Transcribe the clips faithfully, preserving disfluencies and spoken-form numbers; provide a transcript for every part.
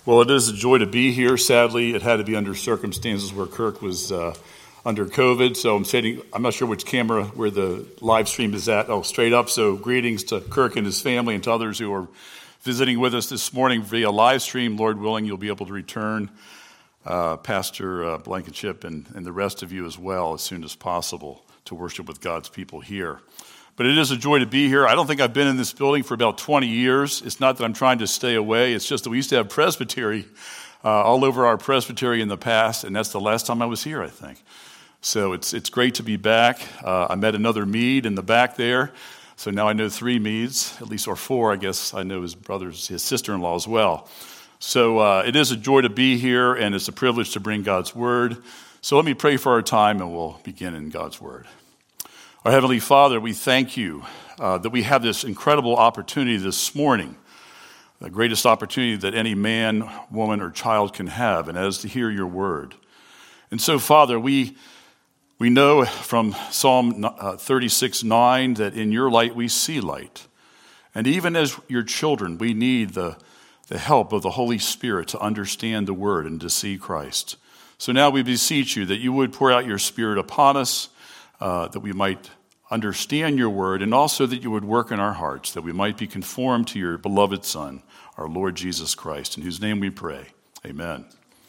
Well, it is a joy to be here. Sadly, it had to be under circumstances where Kirk was uh, under COVID. So I'm sitting, I'm not sure which camera where the live stream is at. Oh, straight up. So greetings to Kirk and his family and to others who are visiting with us this morning via live stream. Lord willing, you'll be able to return, uh, Pastor uh, Blankenship and, and the rest of you as well as soon as possible to worship with God's people here. But it is a joy to be here. I don't think I've been in this building for about twenty years. It's not that I'm trying to stay away. It's just that we used to have presbytery uh, all over our presbytery in the past, and that's the last time I was here, I think. So it's it's great to be back. Uh, I met another Meade in the back there, so now I know three Meades, at least, or four, I guess. I know his brothers, his sister-in-law as well. So uh, it is a joy to be here, and it's a privilege to bring God's Word. So let me pray for our time, and we'll begin in God's Word. Our Heavenly Father, we thank you uh, that we have this incredible opportunity this morning, the greatest opportunity that any man, woman, or child can have, and that is to hear your word. And so, Father, we we know from Psalm thirty-six nine that in your light we see light. And even as your children, we need the, the help of the Holy Spirit to understand the word and to see Christ. So now we beseech you that you would pour out your Spirit upon us, Uh, that we might understand your word, and also that you would work in our hearts, that we might be conformed to your beloved Son, our Lord Jesus Christ, in whose name we pray. Amen.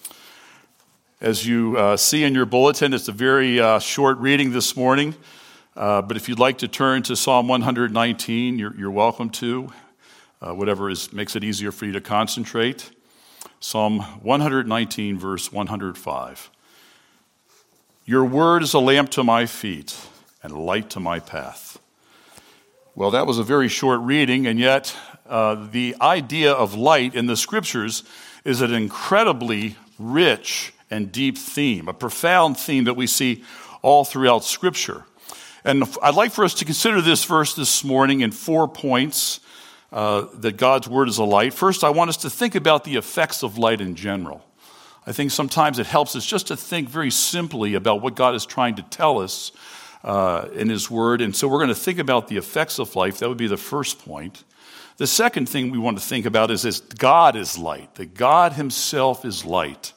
As you uh, see in your bulletin, it's a very uh, short reading this morning, uh, but if you'd like to turn to Psalm one nineteen, you're, you're welcome to, uh, whatever is makes it easier for you to concentrate. Psalm one nineteen, verse one oh five. Your word is a lamp to my feet and a light to my path. Well, that was a very short reading, and yet uh, the idea of light in the scriptures is an incredibly rich and deep theme, a profound theme that we see all throughout scripture. And I'd like for us to consider this verse this morning in four points, uh, that God's word is a light. First, I want us to think about the effects of light in general. I think sometimes it helps us just to think very simply about what God is trying to tell us uh, in his word. And so we're going to think about the effects of life. That would be the first point. The second thing we want to think about is this: God is light, that God himself is light.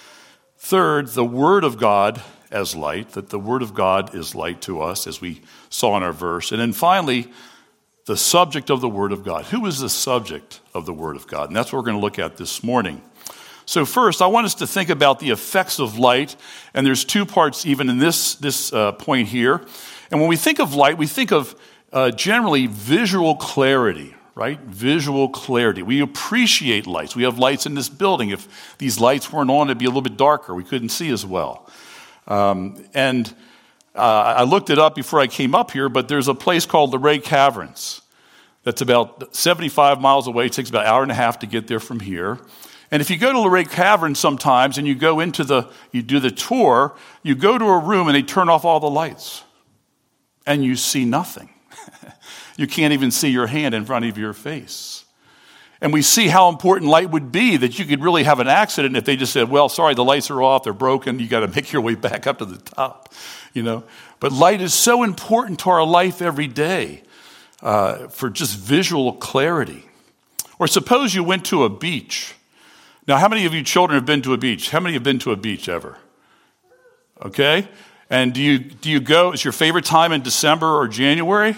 Third, the word of God as light, that the word of God is light to us, as we saw in our verse. And then finally, the subject of the word of God. Who is the subject of the word of God? And that's what we're going to look at this morning. So first, I want us to think about the effects of light, and there's two parts even in this, this uh, point here. And when we think of light, we think of uh, generally visual clarity, right? Visual clarity. We appreciate lights. We have lights in this building. If these lights weren't on, it'd be a little bit darker. We couldn't see as well. Um, and uh, I looked it up before I came up here, but there's a place called the Luray Caverns that's about seventy-five miles away. It takes about an hour and a half to get there from here. And if you go to Luray Cavern sometimes and you go into the, you do the tour, you go to a room and they turn off all the lights and you see nothing. You can't even see your hand in front of your face. And we see how important light would be, that you could really have an accident if they just said, well, sorry, the lights are off, they're broken, you got to make your way back up to the top, you know. But light is so important to our life every day uh, for just visual clarity. Or suppose you went to a beach. Now, how many of you children have been to a beach? How many have been to a beach ever? Okay. And do you do you go, is your favorite time in December or January?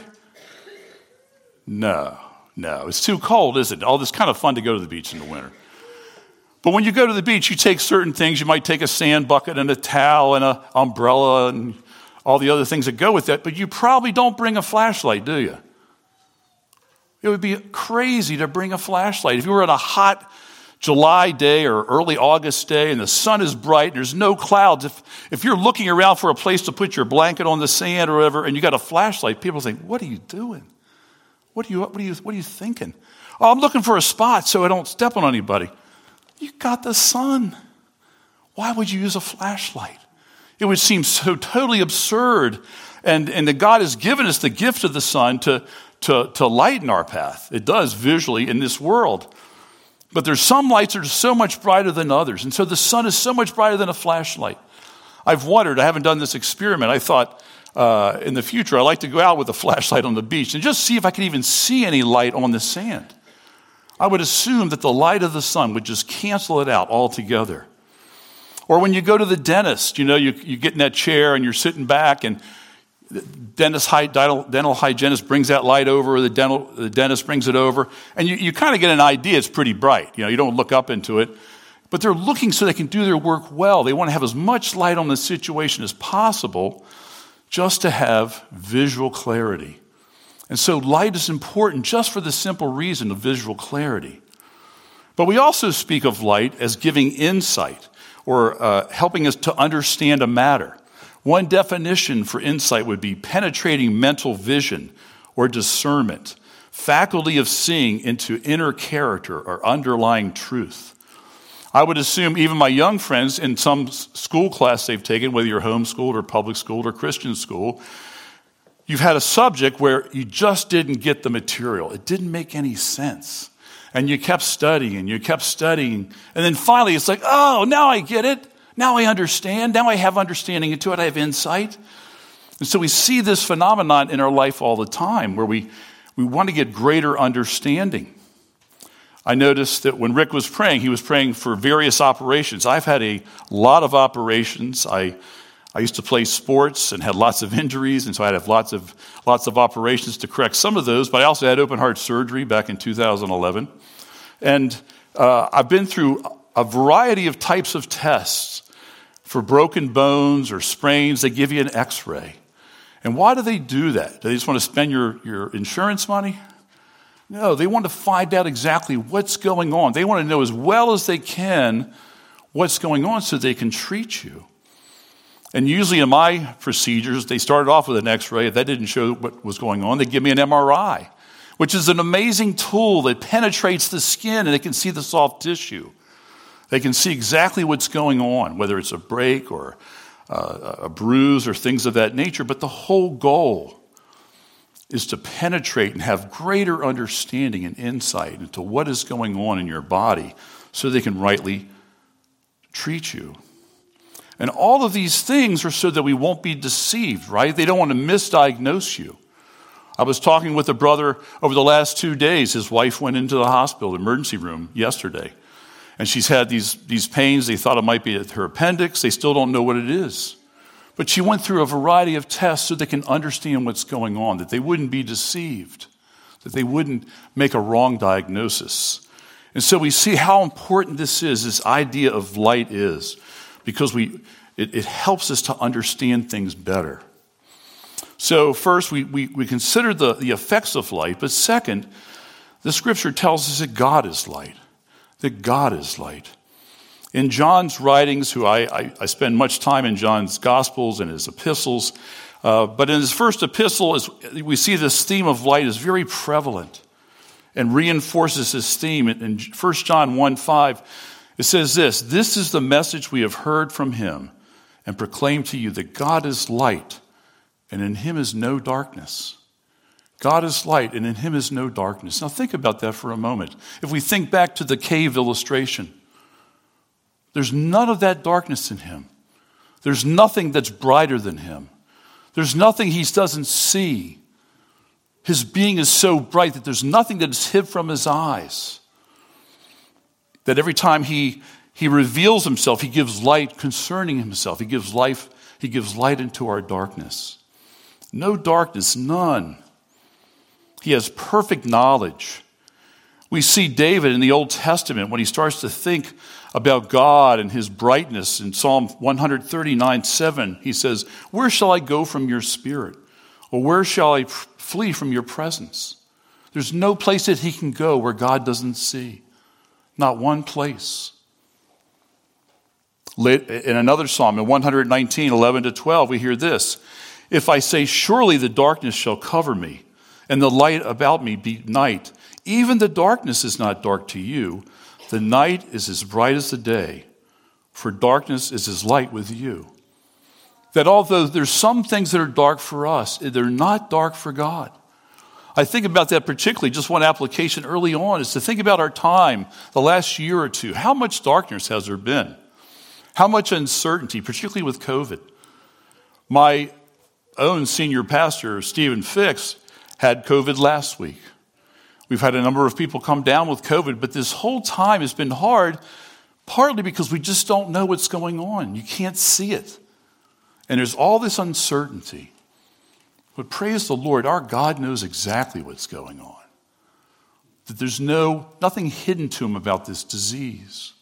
No, no. It's too cold, isn't it? Oh, it's kind of fun to go to the beach in the winter. But when you go to the beach, you take certain things. You might take a sand bucket and a towel and an umbrella and all the other things that go with that. But you probably don't bring a flashlight, do you? It would be crazy to bring a flashlight. If you were on a hot July day or early August day and the sun is bright and there's no clouds, if if you're looking around for a place to put your blanket on the sand or whatever and you got a flashlight, people think, what are you doing? What are you what are you what are you thinking? Oh, I'm looking for a spot so I don't step on anybody. You got the sun. Why would you use a flashlight? It would seem so totally absurd. And and that God has given us the gift of the sun to to to lighten our path. It does visually in this world. But there's some lights that are so much brighter than others. And so the sun is so much brighter than a flashlight. I've wondered, I haven't done this experiment. I thought uh, in the future, I'd like to go out with a flashlight on the beach and just see if I could even see any light on the sand. I would assume that the light of the sun would just cancel it out altogether. Or when you go to the dentist, you know, you, you get in that chair and you're sitting back and the dentist, dental, dental hygienist brings that light over, or the, dental, the dentist brings it over, and you, you kind of get an idea it's pretty bright. You know, you don't look up into it. But they're looking so they can do their work well. They want to have as much light on the situation as possible just to have visual clarity. And so light is important just for the simple reason of visual clarity. But we also speak of light as giving insight or uh, helping us to understand a matter. One definition for insight would be penetrating mental vision or discernment, faculty of seeing into inner character or underlying truth. I would assume even my young friends in some school class they've taken, whether you're homeschooled or public schooled or Christian school, you've had a subject where you just didn't get the material. It didn't make any sense. And you kept studying and you kept studying. And then finally it's like, oh, now I get it. Now I understand. Now I have understanding into it. I have insight. And so we see this phenomenon in our life all the time where we, we want to get greater understanding. I noticed that when Rick was praying, he was praying for various operations. I've had a lot of operations. I I used to play sports and had lots of injuries, and so I'd have lots of lots of operations to correct some of those. But I also had open heart surgery back in two thousand eleven. And uh, I've been through a variety of types of tests for broken bones or sprains. They give you an x-ray. And why do they do that? Do they just want to spend your, your insurance money? No, they want to find out exactly what's going on. They want to know as well as they can what's going on so they can treat you. And usually in my procedures, they started off with an x-ray. If that didn't show what was going on, they give me an M R I, which is an amazing tool that penetrates the skin and they can see the soft tissue. They can see exactly what's going on, whether it's a break or uh, a bruise or things of that nature. But the whole goal is to penetrate and have greater understanding and insight into what is going on in your body so they can rightly treat you. And all of these things are so that we won't be deceived, right? They don't want to misdiagnose you. I was talking with a brother over the last two days. His wife went into the hospital, emergency room, yesterday. And she's had these, these pains. They thought it might be her appendix. They still don't know what it is. But she went through a variety of tests so they can understand what's going on, that they wouldn't be deceived, that they wouldn't make a wrong diagnosis. And so we see how important this is, this idea of light is, because we it, it helps us to understand things better. So first, we, we, we consider the, the effects of light, but second, the scripture tells us that God is light, that God is light. In John's writings, who I, I, I spend much time in John's Gospels and his epistles, uh, but in his first epistle, is, we see this theme of light is very prevalent and reinforces this theme. In First John one five, it says this, "This is the message we have heard from him and proclaim to you that God is light and in him is no darkness." God is light and in him is no darkness. Now think about that for a moment. If we think back to the cave illustration, there's none of that darkness in him. There's nothing that's brighter than him. There's nothing he doesn't see. His being is so bright that there's nothing that is hid from his eyes. That every time he, he reveals himself, he gives light concerning himself. He gives life, he gives light into our darkness. No darkness, none. He has perfect knowledge. We see David in the Old Testament when he starts to think about God and his brightness. In Psalm one thirty-nine seven, he says, "Where shall I go from your spirit? Or where shall I flee from your presence?" There's no place that he can go where God doesn't see. Not one place. In another psalm, in one nineteen, eleven to twelve, we hear this, "If I say, surely the darkness shall cover me, and the light about me be night, even the darkness is not dark to you. The night is as bright as the day, for darkness is as light with you." That although there's some things that are dark for us, they're not dark for God. I think about that particularly, just one application early on is to think about our time, the last year or two. How much darkness has there been? How much uncertainty, particularly with COVID? My own senior pastor, Stephen Fix, had COVID last week. We've had a number of people come down with COVID, but this whole time has been hard, partly because we just don't know what's going on. You can't see it. And there's all this uncertainty. But praise the Lord, our God knows exactly what's going on. That there's no nothing hidden to him about this disease.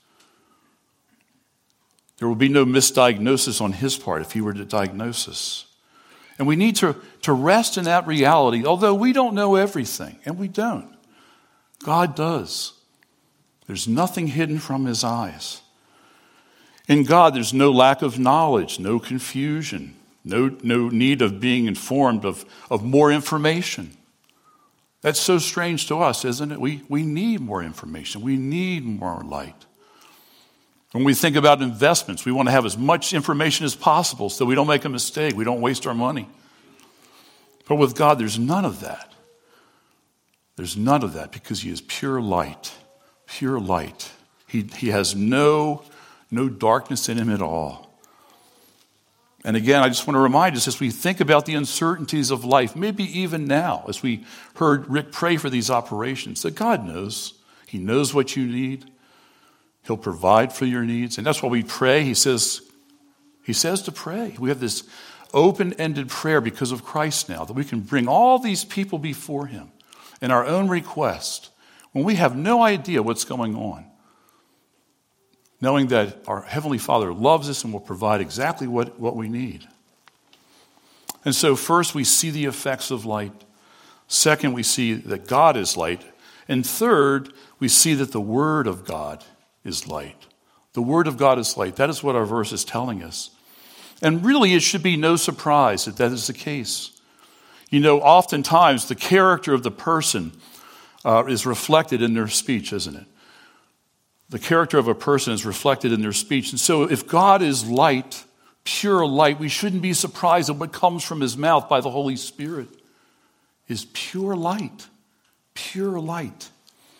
There will be no misdiagnosis on his part if he were to diagnose us. And we need to, to rest in that reality, although we don't know everything, and we don't. God does. There's nothing hidden from his eyes. In God, there's no lack of knowledge, no confusion, no, no need of being informed of, of more information. That's so strange to us, isn't it? We, we need more information. We need more light. When we think about investments, we want to have as much information as possible so we don't make a mistake. We don't waste our money. But with God, there's none of that. There's none of that because he is pure light. Pure light. He, he has no, no darkness in him at all. And again, I just want to remind us as we think about the uncertainties of life, maybe even now, as we heard Rick pray for these operations, that God knows. He knows what you need. He'll provide for your needs. And that's why we pray. He says, he says to pray. We have this open-ended prayer because of Christ now, that we can bring all these people before him in our own request when we have no idea what's going on, knowing that our Heavenly Father loves us and will provide exactly what, what we need. And so first, we see the effects of light. Second, we see that God is light. And third, we see that the Word of God is light. The Word of God is light. That is what our verse is telling us. And really, it should be no surprise that that is the case. You know, oftentimes, the character of the person uh, is reflected in their speech, isn't it? The character of a person is reflected in their speech. And so if God is light, pure light, we shouldn't be surprised at what comes from his mouth by the Holy Spirit is pure light. Pure light.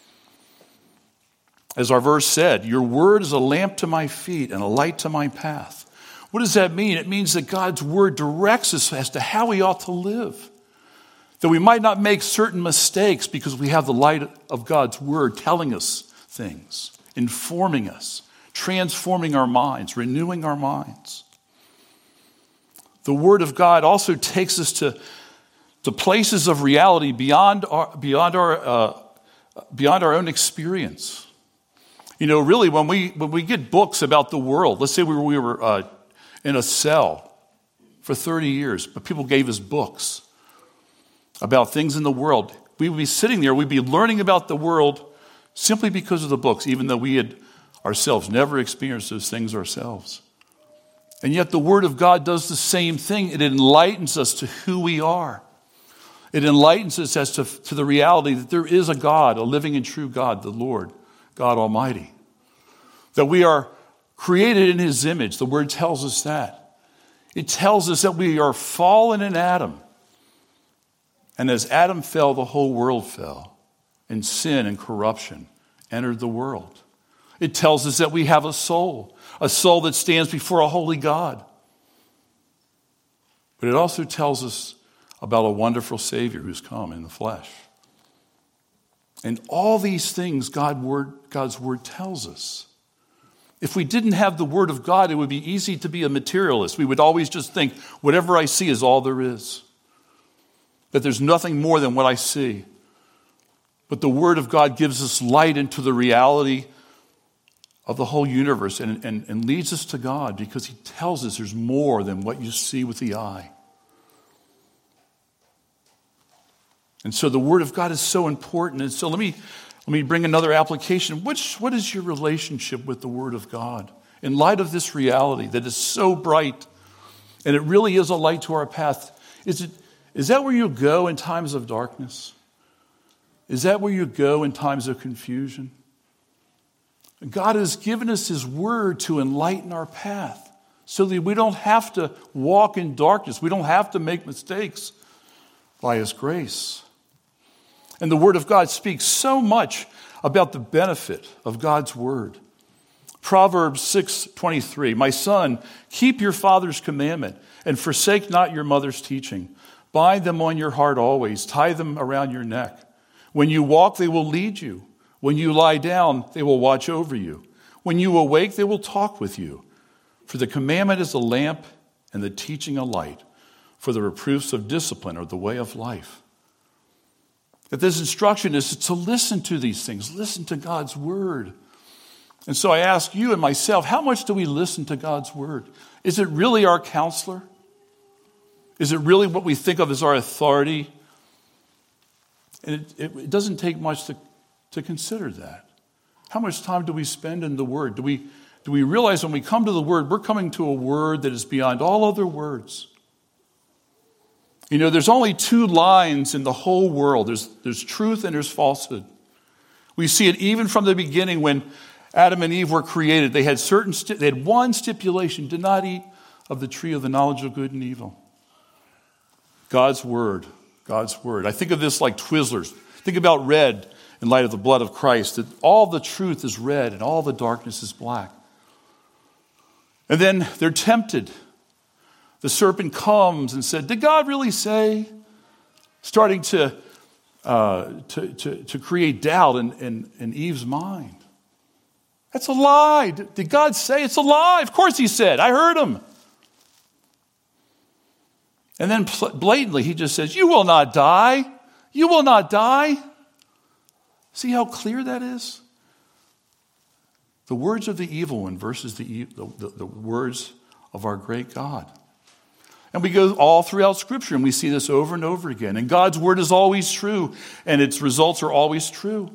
As our verse said, your word is a lamp to my feet and a light to my path. What does that mean? It means that God's word directs us as to how we ought to live. That we might not make certain mistakes because we have the light of God's word telling us things, informing us, transforming our minds, renewing our minds. The Word of God also takes us to, to places of reality beyond our, beyond our, uh, beyond our own experience. You know, really, when we when we get books about the world, let's say we were, we were uh, in a cell for thirty years, but people gave us books about things in the world. We would be sitting there, we'd be learning about the world simply because of the books, even though we had ourselves never experienced those things ourselves. And yet the Word of God does the same thing. It enlightens us to who we are. It enlightens us as to, to the reality that there is a God, a living and true God, the Lord, God Almighty. That we are created in his image. The Word tells us that. It tells us that we are fallen in Adam. And as Adam fell, the whole world fell. And sin and corruption entered the world. It tells us that we have a soul, a soul that stands before a holy God. But it also tells us about a wonderful Savior who's come in the flesh. And all these things God word, God's word tells us. If we didn't have the Word of God, it would be easy to be a materialist. We would always just think, whatever I see is all there is. That there's nothing more than what I see. But the Word of God gives us light into the reality of the whole universe and, and, and leads us to God because he tells us there's more than what you see with the eye. And so the Word of God is so important. And so let me, let me bring another application. Which, what is your relationship with the Word of God? In light of this reality that is so bright and it really is a light to our path, is it, is that where you go in times of darkness? Is that where you go in times of confusion? God has given us his word to enlighten our path so that we don't have to walk in darkness. We don't have to make mistakes by his grace. And the Word of God speaks so much about the benefit of God's Word. Proverbs six twenty-three, my son, keep your father's commandment and forsake not your mother's teaching. Bind them on your heart always, tie them around your neck. When you walk, they will lead you. When you lie down, they will watch over you. When you awake, they will talk with you. For the commandment is a lamp and the teaching a light. For the reproofs of discipline are the way of life. That this instruction is to listen to these things. Listen to God's word. And so I ask you and myself, how much do we listen to God's word? Is it really our counselor? Is it really what we think of as our authority? And it, it, it doesn't take much to, to consider that. How much time do we spend in the word? Do we, do we realize when we come to the word, we're coming to a word that is beyond all other words? You know, there's only two lines in the whole world. There's, there's truth and there's falsehood. We see it even from the beginning when Adam and Eve were created. They had certain, they had one stipulation: do not eat of the tree of the knowledge of good and evil. God's word, God's word. I think of this like Twizzlers. Think about red in light of the blood of Christ, that all the truth is red and all the darkness is black. And then they're tempted. The serpent comes and said, did God really say? Starting to, uh, to, to, to create doubt in, in, in Eve's mind. That's a lie. Did God say? It's a lie. Of course he said. I heard him. And then blatantly he just says, you will not die. You will not die. See how clear that is? The words of the evil one versus the, the, the words of our great God. And we go all throughout Scripture and we see this over and over again. And God's word is always true and its results are always true.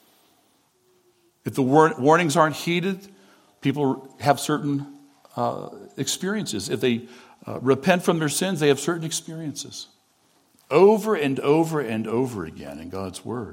If the war- warnings aren't heeded, people have certain uh, experiences. If they uh, repent from their sins, they have certain experiences. Over and over and over again in God's word.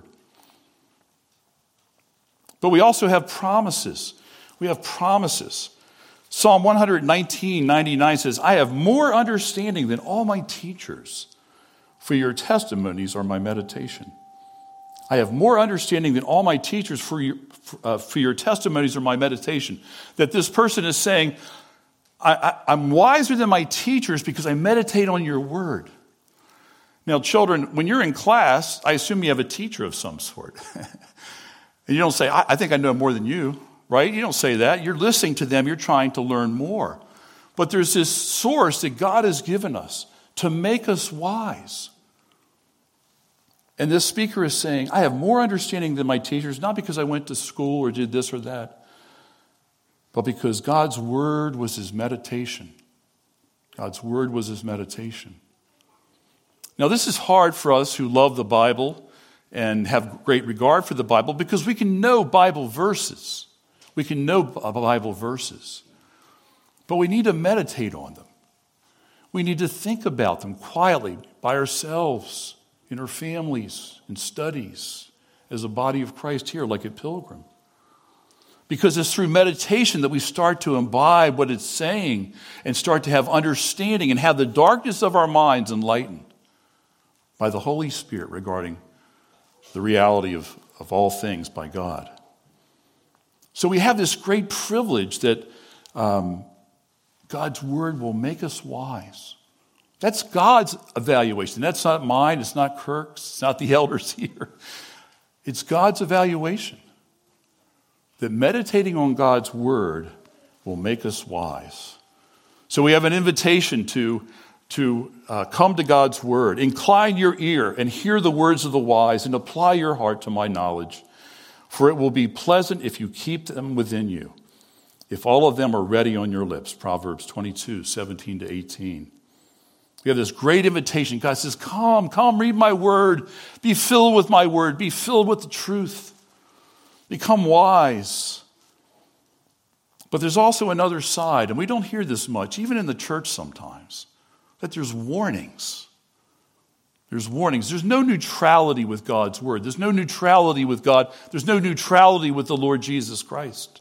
But we also have promises. We have promises. Psalm one nineteen, ninety-nine says, I have more understanding than all my teachers, for your testimonies are my meditation. I have more understanding than all my teachers, for your, uh, for your testimonies are my meditation. That this person is saying, I, I, I'm wiser than my teachers because I meditate on your word. Now, children, when you're in class, I assume you have a teacher of some sort. And you don't say, I, I think I know more than you. Right? You don't say that. You're listening to them. You're trying to learn more. But there's this source that God has given us to make us wise. And this speaker is saying, I have more understanding than my teachers, not because I went to school or did this or that, but because God's word was his meditation. God's word was his meditation. Now, this is hard for us who love the Bible and have great regard for the Bible because we can know Bible verses. We can know Bible verses, but we need to meditate on them. We need to think about them quietly by ourselves, in our families, in studies, as a body of Christ here, like at Pilgrim. Because it's through meditation that we start to imbibe what it's saying and start to have understanding and have the darkness of our minds enlightened by the Holy Spirit regarding the reality of, of all things by God. So we have this great privilege that um, God's word will make us wise. That's God's evaluation. That's not mine. It's not Kirk's. It's not the elders here. It's God's evaluation. That meditating on God's word will make us wise. So we have an invitation to, to uh, come to God's word. Incline your ear and hear the words of the wise and apply your heart to my knowledge. For it will be pleasant if you keep them within you, if all of them are ready on your lips. Proverbs twenty-two, seventeen to eighteen. We have this great invitation. God says, come, come, read my word. Be filled with my word. Be filled with the truth. Become wise. But there's also another side, and we don't hear this much, even in the church sometimes, that there's warnings. There's warnings. There's no neutrality with God's word. There's no neutrality with God. There's no neutrality with the Lord Jesus Christ.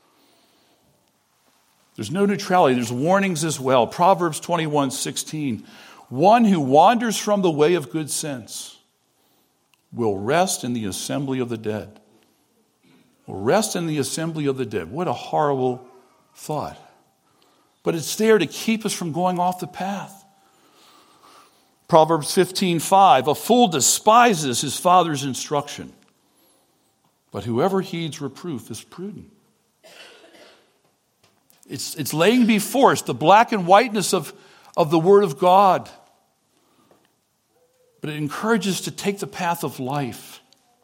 There's no neutrality. There's warnings as well. Proverbs twenty-one, sixteen. One who wanders from the way of good sense will rest in the assembly of the dead. Will rest in the assembly of the dead. What a horrible thought. But it's there to keep us from going off the path. Proverbs fifteen five, a fool despises his father's instruction, but whoever heeds reproof is prudent. It's, it's laying before us the black and whiteness of, of the Word of God. But it encourages us to take the path of life.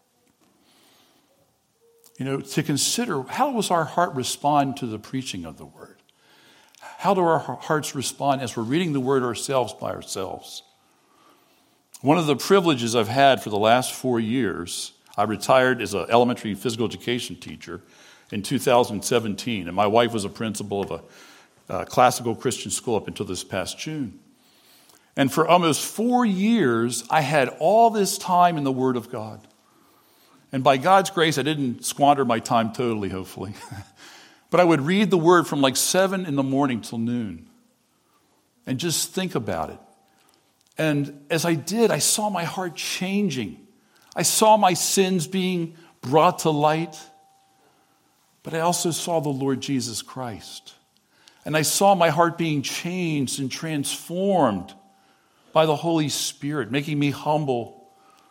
You know, to consider, how does our heart respond to the preaching of the Word? How do our hearts respond as we're reading the Word ourselves by ourselves? One of the privileges I've had for the last four years, I retired as an elementary physical education teacher in two thousand seventeen, and my wife was a principal of a uh, classical Christian school up until this past June. And for almost four years, I had all this time in the Word of God. And by God's grace, I didn't squander my time totally, hopefully. But I would read the Word from like seven in the morning till noon and just think about it. And as I did, I saw my heart changing. I saw my sins being brought to light. But I also saw the Lord Jesus Christ. And I saw my heart being changed and transformed by the Holy Spirit, making me humble,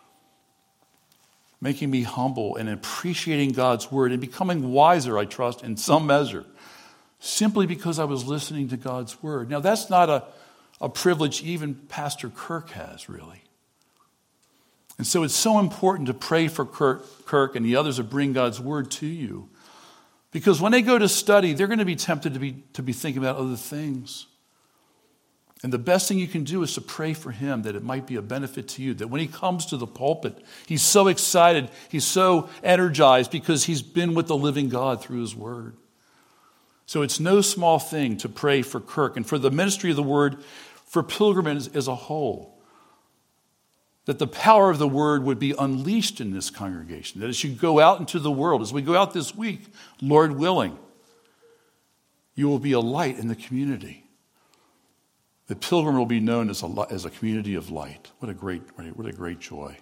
making me humble and appreciating God's Word and becoming wiser, I trust, in some measure, simply because I was listening to God's Word. Now, that's not a, a privilege even Pastor Kirk has, really. And so it's so important to pray for Kirk, Kirk and the others that bring God's Word to you. Because when they go to study, they're going to be tempted to be, to be thinking about other things. And the best thing you can do is to pray for him that it might be a benefit to you. That when he comes to the pulpit, he's so excited, he's so energized because he's been with the living God through his word. So it's no small thing to pray for Kirk and for the ministry of the word, for pilgrims as a whole. That the power of the word would be unleashed in this congregation. That as you go out into the world, as we go out this week, Lord willing, you will be a light in the community. The pilgrim will be known as a, as a community of light. What a great, what a great joy.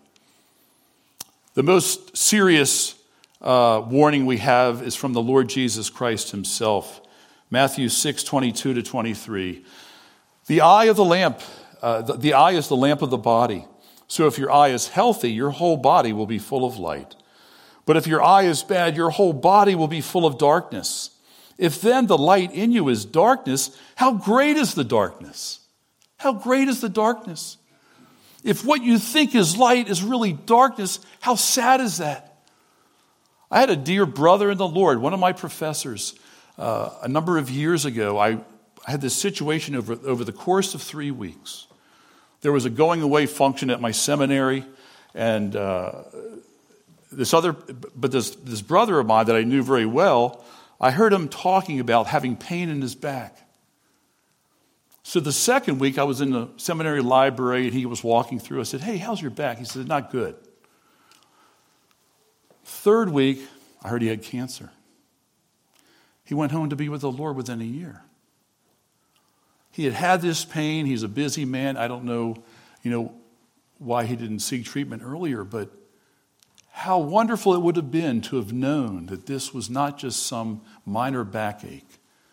The most serious uh, warning we have is from the Lord Jesus Christ himself. Matthew six, twenty-two to twenty-three. The eye of the lamp, uh, the, the eye is the lamp of the body. So if your eye is healthy, your whole body will be full of light. But if your eye is bad, your whole body will be full of darkness. If then the light in you is darkness, how great is the darkness? How great is the darkness? If what you think is light is really darkness, how sad is that? I had a dear brother in the Lord, one of my professors, uh, a number of years ago. I, I had this situation over, over the course of three weeks. There was a going away function at my seminary, and uh, this other, but this, this brother of mine that I knew very well, I heard him talking about having pain in his back. So the second week, I was in the seminary library, and he was walking through. I said, "Hey, how's your back?" He said, "Not good." Third week, I heard he had cancer. He went home to be with the Lord within a year. He had had this pain. He's a busy man. I don't know, you know, why he didn't seek treatment earlier, but how wonderful it would have been to have known that this was not just some minor backache,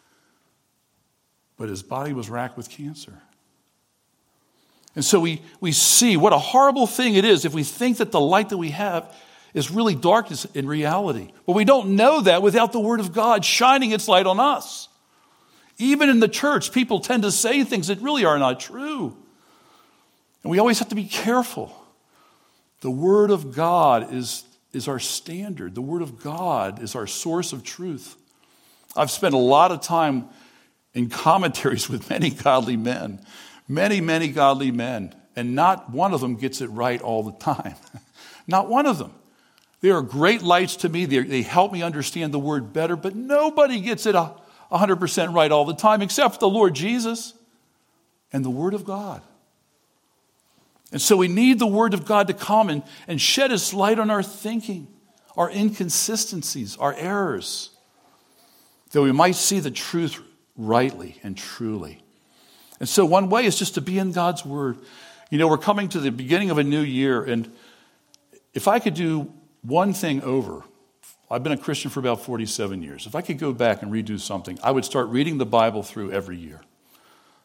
but his body was racked with cancer. And so we, we see what a horrible thing it is if we think that the light that we have is really darkness in reality. But we don't know that without the Word of God shining its light on us. Even in the church, people tend to say things that really are not true. And we always have to be careful. The Word of God is, is our standard. The Word of God is our source of truth. I've spent a lot of time in commentaries with many godly men. Many, many godly men. And not one of them gets it right all the time. Not one of them. They are great lights to me. They, they help me understand the Word better. But nobody gets it a one hundred percent right all the time, except for the Lord Jesus and the Word of God. And so we need the Word of God to come and, and shed its light on our thinking, our inconsistencies, our errors, that we might see the truth rightly and truly. And so one way is just to be in God's Word. You know, we're coming to the beginning of a new year, and if I could do one thing over, I've been a Christian for about forty-seven years. If I could go back and redo something, I would start reading the Bible through every year.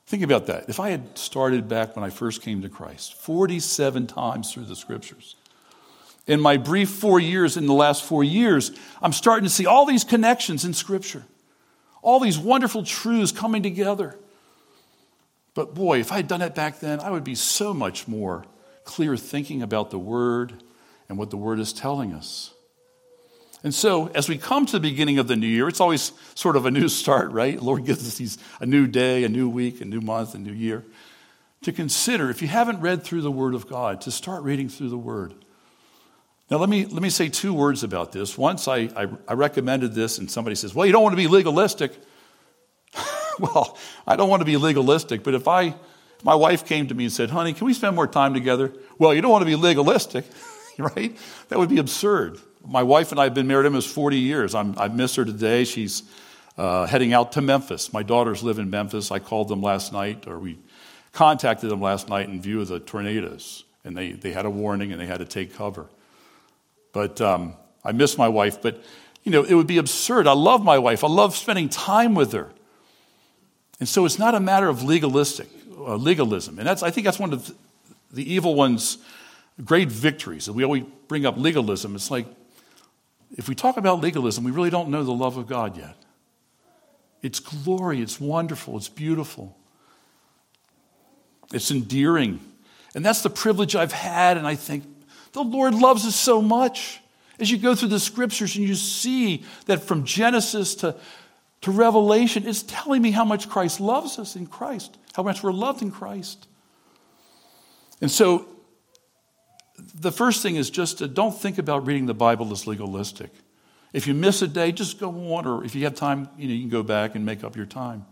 Think about that. If I had started back when I first came to Christ, forty-seven times through the scriptures, in my brief four years, in the last four years, I'm starting to see all these connections in Scripture. All these wonderful truths coming together. But boy, if I had done it back then, I would be so much more clear thinking about the Word and what the Word is telling us. And so, as we come to the beginning of the new year, it's always sort of a new start, right? The Lord gives us these, a new day, a new week, a new month, a new year. To consider, if you haven't read through the Word of God, to start reading through the Word. Now, let me let me say two words about this. Once I, I, I recommended this, and somebody says, well, you don't want to be legalistic. Well, I don't want to be legalistic, but if I, my wife came to me and said, honey, can we spend more time together? Well, you don't want to be legalistic, right? That would be absurd. My wife and I have been married almost forty years. I'm, I miss her today. She's uh, heading out to Memphis. My daughters live in Memphis. I called them last night, or we contacted them last night in view of the tornadoes, and they, they had a warning and they had to take cover. But um, I miss my wife. But, you know, it would be absurd. I love my wife. I love spending time with her. And so it's not a matter of legalistic uh, legalism. And that's I think that's one of the, the evil one's great victories. We always bring up legalism. It's like, if we talk about legalism, we really don't know the love of God yet. It's glory. It's wonderful. It's beautiful. It's endearing. And that's the privilege I've had, and I think, the Lord loves us so much. As you go through the scriptures and you see that from Genesis to, to Revelation, it's telling me how much Christ loves us in Christ, how much we're loved in Christ. And so the first thing is just to don't think about reading the Bible as legalistic. If you miss a day, just go on, or if you have time, you know, you can go back and make up your time.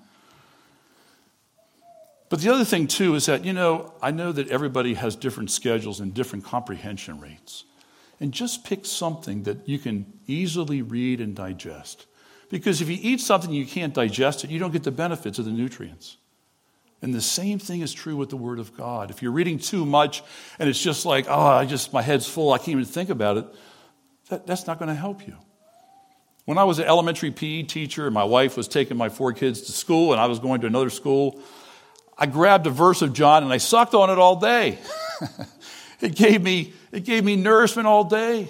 But the other thing, too, is that, you know, I know that everybody has different schedules and different comprehension rates. And just pick something that you can easily read and digest. Because if you eat something you can't digest it, you don't get the benefits of the nutrients. And the same thing is true with the Word of God. If you're reading too much and it's just like, oh, I just my head's full, I can't even think about it, that, that's not going to help you. When I was an elementary P E teacher and my wife was taking my four kids to school and I was going to another school, I grabbed a verse of John and I sucked on it all day. It gave me, it gave me nourishment all day.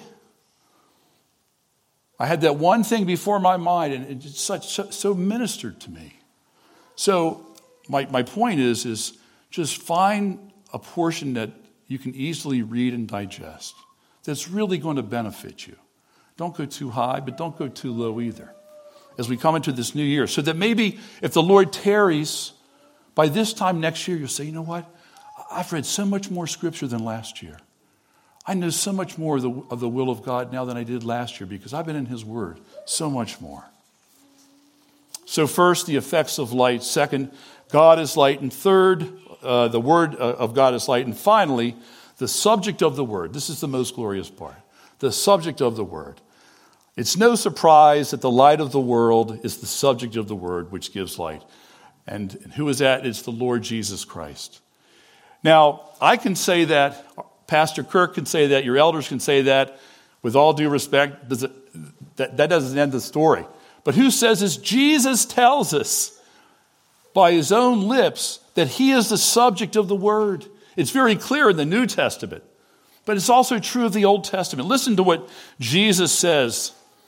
I had that one thing before my mind, and it just such, so, so ministered to me. So my, my point is, is just find a portion that you can easily read and digest that's really going to benefit you. Don't go too high, but don't go too low either as we come into this new year. So that maybe if the Lord tarries, by this time next year, you'll say, you know what? I've read so much more scripture than last year. I know so much more of the, of the will of God now than I did last year because I've been in His Word so much more. So first, the effects of light. Second, God is light. And third, uh, the Word of God is light. And finally, the subject of the Word. This is the most glorious part. The subject of the Word. It's no surprise that the light of the world is the subject of the Word which gives light. And who is that? It's the Lord Jesus Christ. Now, I can say that, Pastor Kirk can say that, your elders can say that, with all due respect, does it, that, that doesn't end the story. But who says this? Jesus tells us by His own lips that He is the subject of the Word. It's very clear in the New Testament, but it's also true of the Old Testament. Listen to what Jesus says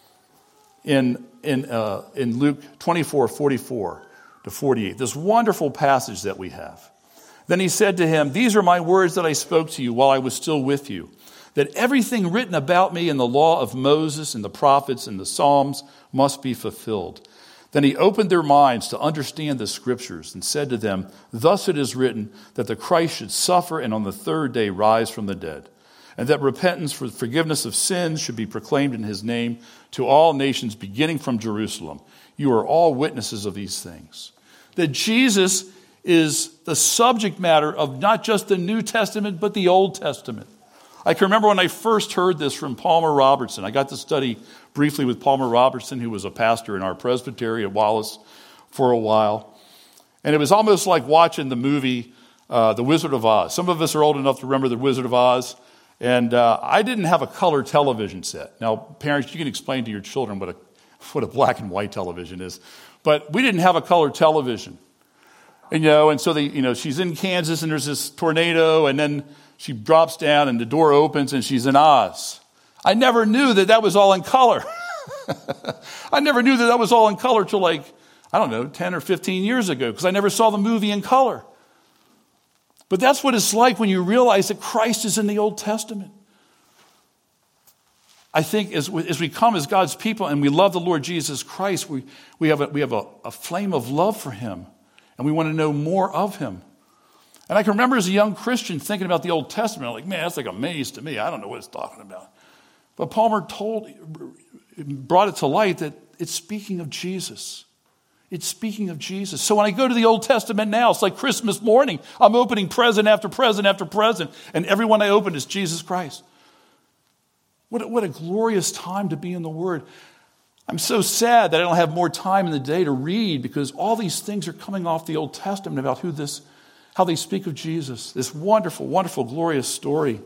in, in, uh, in Luke twenty-four, forty-four to forty-eight, this wonderful passage that we have. Then He said to him, "These are my words that I spoke to you while I was still with you, that everything written about me in the law of Moses and the prophets and the Psalms must be fulfilled." Then He opened their minds to understand the Scriptures and said to them, "Thus it is written that the Christ should suffer and on the third day rise from the dead, and that repentance for the forgiveness of sins should be proclaimed in His name to all nations beginning from Jerusalem. You are all witnesses of these things." That Jesus is the subject matter of not just the New Testament, but the Old Testament. I can remember when I first heard this from Palmer Robertson. I got to study briefly with Palmer Robertson, who was a pastor in our presbytery at Wallace for a while. And it was almost like watching the movie uh, The Wizard of Oz. Some of us are old enough to remember The Wizard of Oz. And uh, I didn't have a color television set. Now, parents, you can explain to your children what a, what a black and white television is. But we didn't have a color television. And, you know, and so they, you know, she's in Kansas and there's this tornado and then she drops down and the door opens and she's in Oz. I never knew that that was all in color. I never knew that that was all in color till like, I don't know, ten or fifteen years ago because I never saw the movie in color. But that's what it's like when you realize that Christ is in the Old Testament. I think as we, as we come as God's people and we love the Lord Jesus Christ, we, we have, a, we have a, a flame of love for him. And we want to know more of him. And I can remember as a young Christian thinking about the Old Testament, I'm like, man, that's like a maze to me. I don't know what it's talking about. But Palmer told, brought it to light that it's speaking of Jesus. It's speaking of Jesus. So when I go to the Old Testament now, it's like Christmas morning. I'm opening present after present after present. And every one I open is Jesus Christ. What a, what a glorious time to be in the Word. I'm so sad that I don't have more time in the day to read because all these things are coming off the Old Testament about who this, how they speak of Jesus. This wonderful, wonderful, glorious story.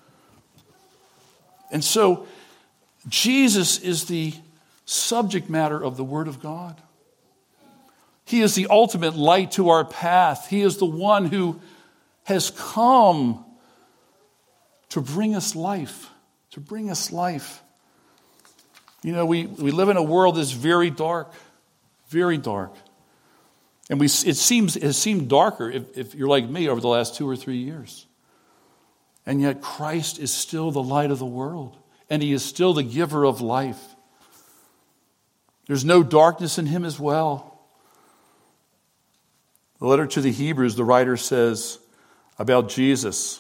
And so Jesus is the subject matter of the Word of God. He is the ultimate light to our path. He is the one who has come to bring us life, to bring us life. You know, we, we live in a world that's very dark, very dark. And we it seems it has seemed darker if, if you're like me over the last two or three years. And yet Christ is still the light of the world. And he is still the giver of life. There's no darkness in him as well. The letter to the Hebrews, the writer says about Jesus,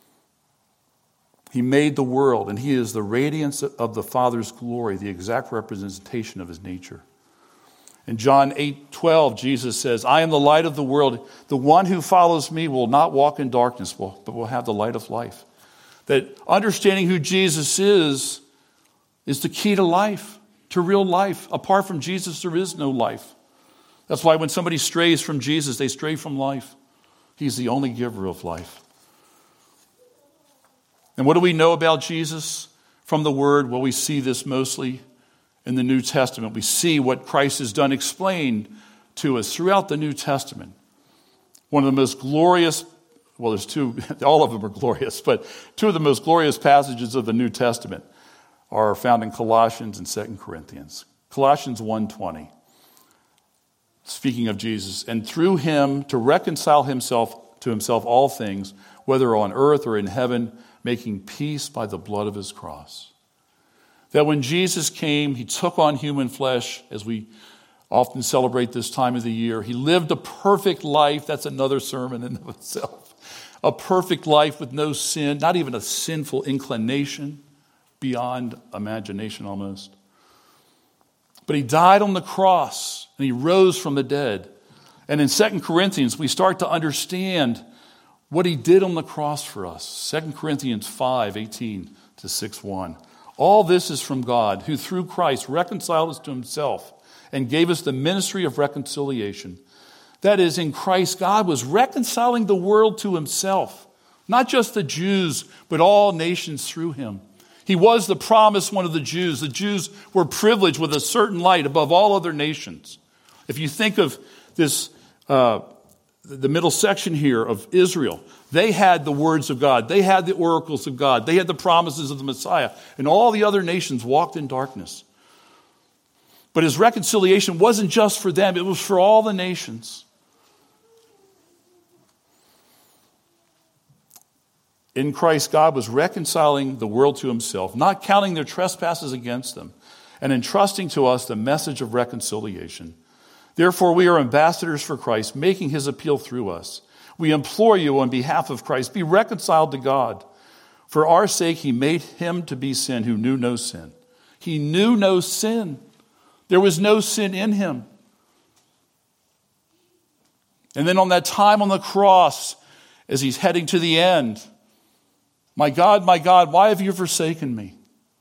he made the world, and he is the radiance of the Father's glory, the exact representation of his nature. In John eight twelve, Jesus says, I am the light of the world. The one who follows me will not walk in darkness, but will have the light of life. That understanding who Jesus is, is the key to life, to real life. Apart from Jesus, there is no life. That's why when somebody strays from Jesus, they stray from life. He's the only giver of life. And what do we know about Jesus from the Word? Well, we see this mostly in the New Testament. We see what Christ has done explained to us throughout the New Testament. One of the most glorious, well, there's two, all of them are glorious, but two of the most glorious passages of the New Testament are found in Colossians and Second Corinthians. Colossians one twenty, speaking of Jesus, and through him to reconcile himself to himself all things, whether on earth or in heaven, making peace by the blood of his cross. That when Jesus came, he took on human flesh, as we often celebrate this time of the year. He lived a perfect life. That's another sermon in of itself. A perfect life with no sin, not even a sinful inclination, beyond imagination almost. But he died on the cross, and he rose from the dead. And in Second Corinthians, we start to understand what he did on the cross for us. Second Corinthians five eighteen to six one. All this is from God, who through Christ reconciled us to himself and gave us the ministry of reconciliation. That is, in Christ, God was reconciling the world to himself. Not just the Jews, but all nations through him. He was the promised one of the Jews. The Jews were privileged with a certain light above all other nations. If you think of this, uh, the middle section here of Israel, they had the words of God. They had the oracles of God. They had the promises of the Messiah. And all the other nations walked in darkness. But his reconciliation wasn't just for them. It was for all the nations. In Christ, God was reconciling the world to himself, not counting their trespasses against them, and entrusting to us the message of reconciliation. Therefore, we are ambassadors for Christ, making his appeal through us. We implore you on behalf of Christ, be reconciled to God. For our sake, he made him to be sin who knew no sin. He knew no sin. There was no sin in him. And then on that time on the cross, as he's heading to the end, my God, my God, why have you forsaken me?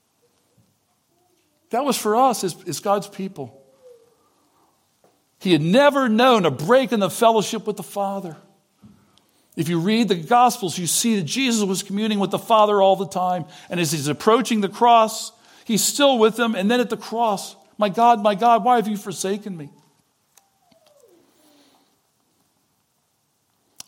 That was for us as, as God's people. He had never known a break in the fellowship with the Father. If you read the Gospels, you see that Jesus was communing with the Father all the time. And as he's approaching the cross, he's still with them. And then at the cross, my God, my God, why have you forsaken me?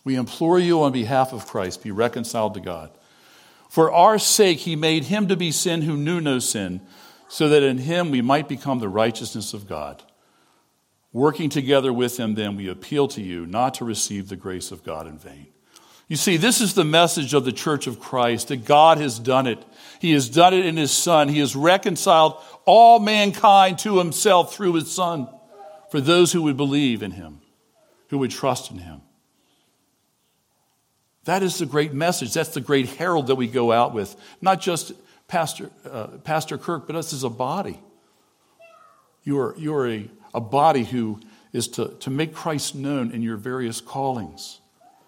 We implore you on behalf of Christ, be reconciled to God. For our sake, he made him to be sin who knew no sin, so that in him we might become the righteousness of God. Working together with him, then, we appeal to you not to receive the grace of God in vain. You see, this is the message of the Church of Christ, that God has done it. He has done it in his Son. He has reconciled all mankind to himself through his Son, for those who would believe in him, who would trust in him. That is the great message. That's the great herald that we go out with. Not just Pastor uh, Pastor Kirk, but us as a body. You are, you are a, a body who is to, to make Christ known in your various callings.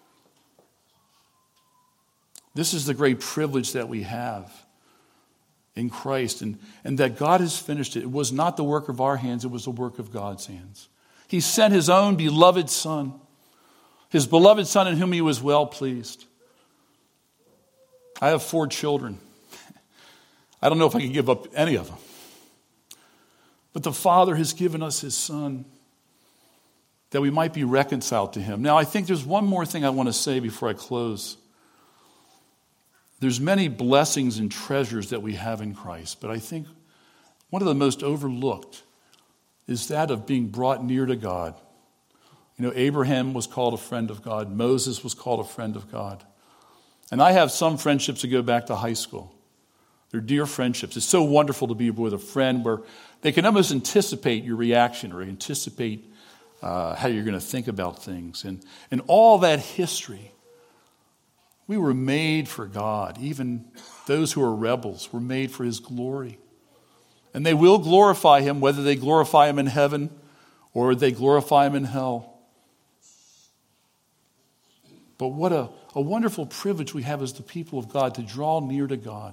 This is the great privilege that we have in Christ, and, and that God has finished it. It was not the work of our hands, it was the work of God's hands. He sent his own beloved Son, his beloved Son in whom he was well pleased. I have four children. I don't know if I can give up any of them. But the Father has given us his Son that we might be reconciled to him. Now, I think there's one more thing I want to say before I close. There's many blessings and treasures that we have in Christ, but I think one of the most overlooked is that of being brought near to God. You know, Abraham was called a friend of God. Moses was called a friend of God. And I have some friendships that go back to high school. They're dear friendships. It's so wonderful to be with a friend where they can almost anticipate your reaction or anticipate uh, how you're going to think about things. And, and all that history. We were made for God. Even those who are rebels were made for his glory. And they will glorify him, whether they glorify him in heaven or they glorify him in hell. But what a, a wonderful privilege we have as the people of God to draw near to God.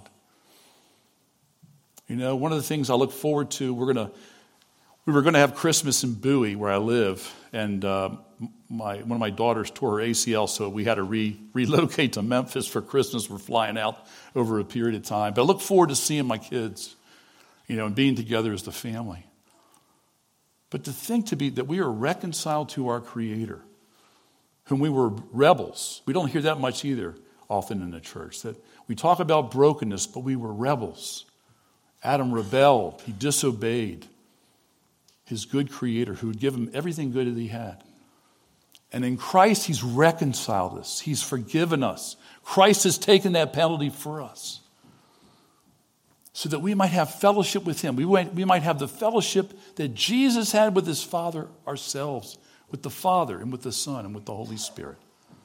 You know, one of the things I look forward to, we're going to, we were going to have Christmas in Bowie, where I live, and uh, my one of my daughters tore her A C L, so we had to re, relocate to Memphis for Christmas. We're flying out over a period of time. But I look forward to seeing my kids, you know, and being together as the family. But to think to be that we are reconciled to our Creator, whom we were rebels. We don't hear that much either often in the church. That we talk about brokenness, but we were rebels. Adam rebelled. He disobeyed his good Creator who would give him everything good that he had. And in Christ, he's reconciled us. He's forgiven us. Christ has taken that penalty for us so that we might have fellowship with him. We might, we might have the fellowship that Jesus had with his Father ourselves, with the Father and with the Son and with the Holy Spirit.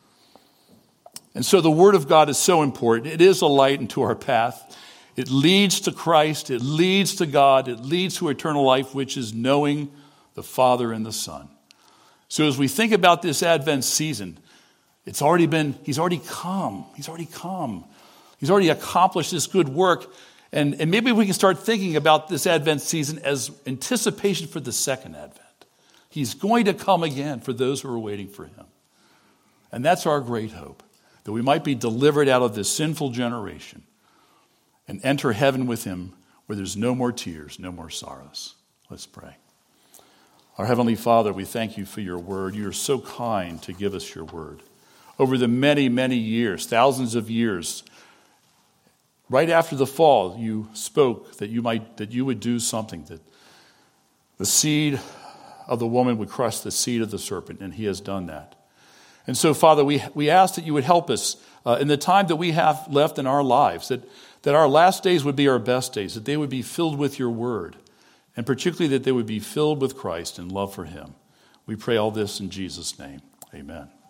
And so the Word of God is so important. It is a light into our path. It leads to Christ. It leads to God. It leads to eternal life, which is knowing the Father and the Son. So as we think about this Advent season, it's already been, he's already come. He's already come. He's already accomplished this good work. And, and maybe we can start thinking about this Advent season as anticipation for the second Advent. He's going to come again for those who are waiting for him. And that's our great hope, that we might be delivered out of this sinful generation and enter heaven with him where there's no more tears, no more sorrows. Let's pray. Our Heavenly Father, we thank you for your word. You are so kind to give us your word. Over the many, many years, thousands of years, right after the fall, you spoke that you might that you would do something, that the seed of the woman would crush the seed of the serpent, and he has done that. And so, Father, we, we ask that you would help us uh, in the time that we have left in our lives, that, that our last days would be our best days, that they would be filled with your word, and particularly that they would be filled with Christ and love for him. We pray all this in Jesus' name. Amen.